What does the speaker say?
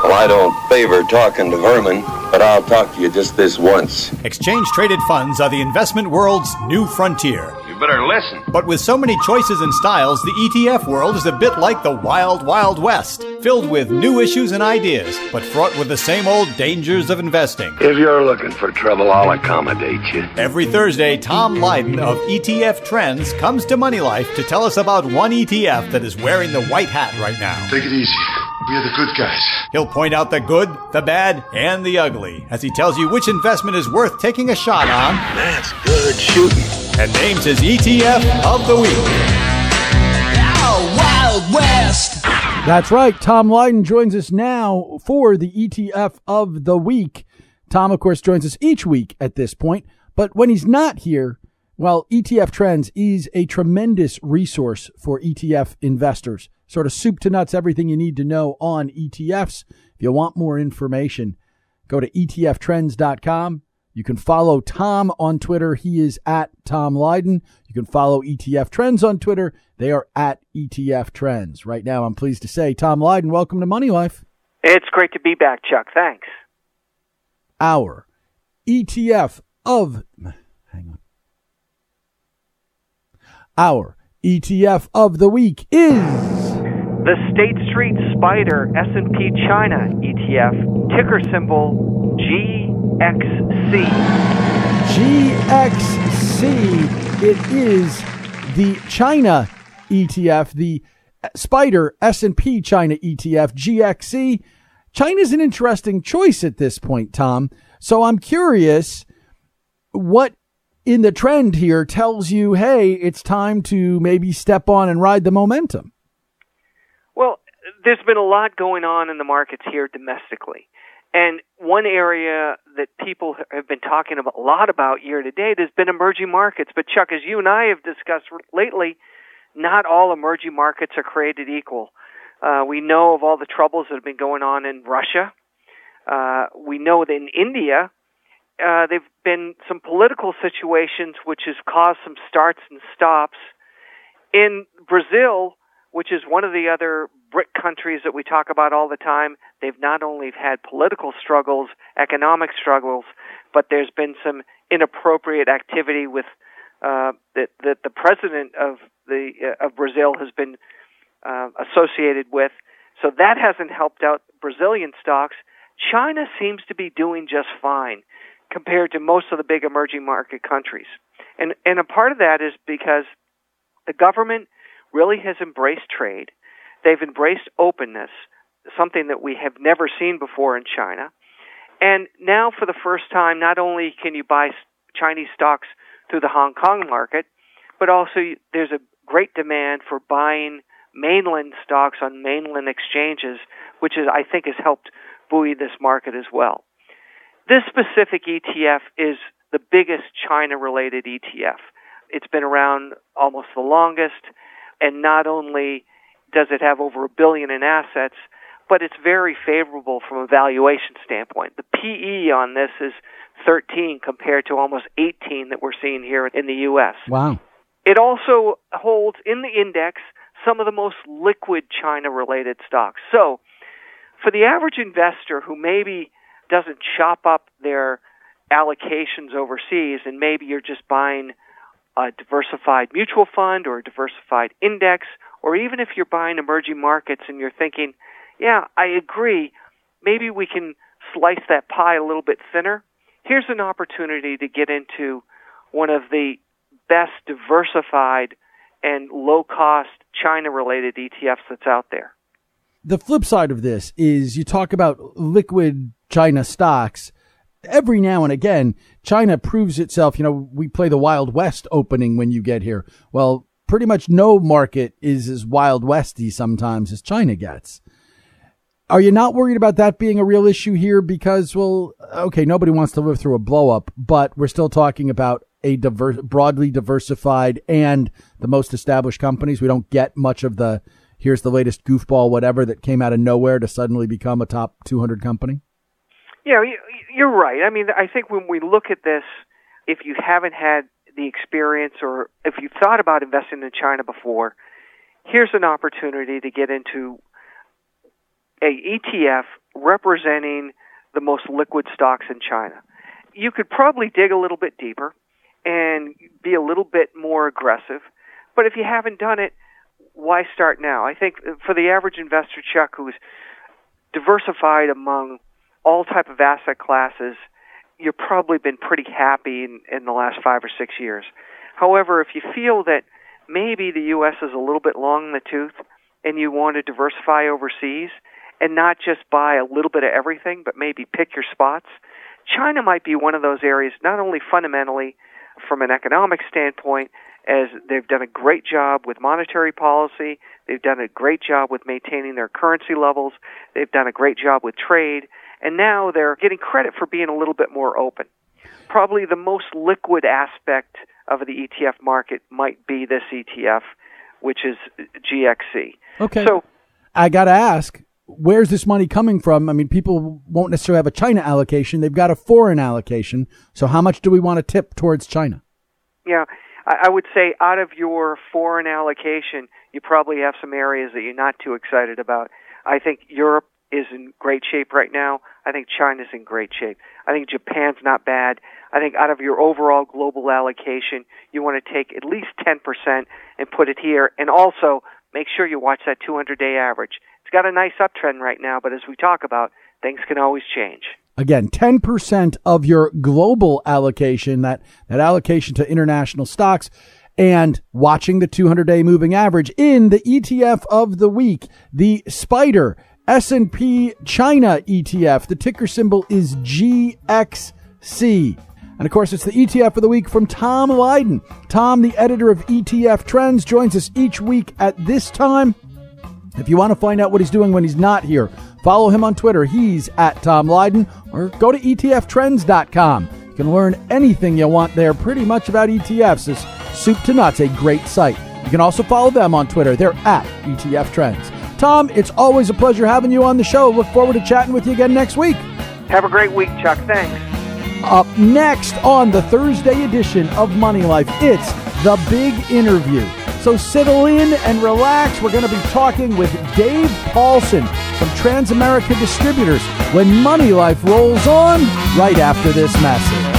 Well, I don't favor talking to vermin, but I'll talk to you just this once. Exchange-traded funds are the investment world's new frontier. You better listen. But with so many choices and styles, the ETF world is a bit like the wild, wild west, filled with new issues and ideas, but fraught with the same old dangers of investing. If you're looking for trouble, I'll accommodate you. Every Thursday, Tom Lydon of ETF Trends comes to Money Life to tell us about one ETF that is wearing the white hat right now. Take it easy. We're the good guys. He'll point out the good, the bad, and the ugly as he tells you which investment is worth taking a shot on. That's good shooting. And names his ETF of the week. Oh, Wild West! That's right. Tom Lydon joins us now for the ETF of the week. Tom, of course, joins us each week at this point. But when he's not here, well, ETF Trends is a tremendous resource for ETF investors. Sort of soup to nuts, everything you need to know on ETFs. If you want more information, go to etftrends.com. You can follow Tom on Twitter. He is at Tom Lydon. You can follow ETF Trends on Twitter. They are at ETF Trends. Right now, I'm pleased to say, Tom Lydon, welcome to Money Life. It's great to be back, Chuck. Thanks. Our ETF of... Hang on. Our ETF of the week is... the State Street Spider S&P China ETF, ticker symbol GXC. GXC. It is the China ETF, the Spider S&P China ETF, GXC. China's an interesting choice at this point, Tom. So I'm curious what in the trend here tells you, hey, it's time to maybe step on and ride the momentum. Well, there's been a lot going on in the markets here domestically. And one area that people have been talking a lot about year to date has been emerging markets. But, Chuck, as you and I have discussed lately, not all emerging markets are created equal. We know of all the troubles that have been going on in Russia. We know that in India, there have been some political situations which has caused some starts and stops. In Brazil, which is one of the other BRIC countries that we talk about all the time, they've not only had political struggles, economic struggles, but there's been some inappropriate activity with that the president of Brazil has been associated with. So that hasn't helped out Brazilian stocks. China seems to be doing just fine compared to most of the big emerging market countries. And a part of that is because the government really has embraced trade. They've embraced openness, something that we have never seen before in China. And now for the first time, not only can you buy Chinese stocks through the Hong Kong market, but also there's a great demand for buying mainland stocks on mainland exchanges, which is, I think, has helped buoy this market as well. This specific ETF is the biggest China-related ETF. It's been around almost the longest, and not only does it have over $1 billion in assets, but it's very favorable from a valuation standpoint. The PE on this is 13 compared to almost 18 that we're seeing here in the U.S. Wow. It also holds in the index some of the most liquid China-related stocks. So for the average investor who maybe doesn't chop up their allocations overseas, and maybe you're just buying a diversified mutual fund or a diversified index, or even if you're buying emerging markets and you're thinking, yeah, I agree, maybe we can slice that pie a little bit thinner, here's an opportunity to get into one of the best diversified and low-cost China-related ETFs that's out there. The flip side of this is you talk about liquid China stocks. Every now and again, China proves itself. You know, we play the Wild West opening when you get here. Well, pretty much no market is as Wild Westy sometimes as China gets. Are you not worried about that being a real issue here? Because, well, okay, nobody wants to live through a blow up, but we're still talking about a broadly diversified and the most established companies. We don't get much of the, here's the latest goofball, whatever, that came out of nowhere to suddenly become a top 200 company. Yeah, you're right. I mean, I think when we look at this, if you haven't had the experience or if you've thought about investing in China before, here's an opportunity to get into a ETF representing the most liquid stocks in China. You could probably dig a little bit deeper and be a little bit more aggressive, but if you haven't done it, why start now? I think for the average investor, Chuck, who's diversified among all type of asset classes, you've probably been pretty happy in the last 5 or 6 years. However, if you feel that maybe the U.S. is a little bit long in the tooth and you want to diversify overseas and not just buy a little bit of everything, but maybe pick your spots, China might be one of those areas, not only fundamentally from an economic standpoint, as they've done a great job with monetary policy, they've done a great job with maintaining their currency levels, they've done a great job with trade, and now they're getting credit for being a little bit more open. Probably the most liquid aspect of the ETF market might be this ETF, which is GXC. Okay. So I got to ask, where's this money coming from? I mean, people won't necessarily have a China allocation. They've got a foreign allocation. So how much do we want to tip towards China? Yeah, I would say out of your foreign allocation, you probably have some areas that you're not too excited about. I think Europe is in great shape right now. I think China's in great shape. I think Japan's not bad. I think out of your overall global allocation, you want to take at least 10% and put it here. And also, make sure you watch that 200-day average. It's got a nice uptrend right now, but as we talk about, things can always change. Again, 10% of your global allocation, that allocation to international stocks, and watching the 200-day moving average in the ETF of the week, the SPDR S&P China ETF. The ticker symbol is GXC. And, of course, it's the ETF of the week from Tom Lydon. Tom, the editor of ETF Trends, joins us each week at this time. If you want to find out what he's doing when he's not here, follow him on Twitter. He's at Tom Lydon, or go to ETFtrends.com. You can learn anything you want there pretty much about ETFs. It's soup to nuts, a great site. You can also follow them on Twitter. They're at ETF Trends. Tom, it's always a pleasure having you on the show. Look forward to chatting with you again next week. Have a great week, Chuck. Thanks. Up next on the Thursday edition of Money Life, it's The Big Interview. So settle in and relax. We're going to be talking with Dave Paulson from Transamerica Distributors when Money Life rolls on right after this message.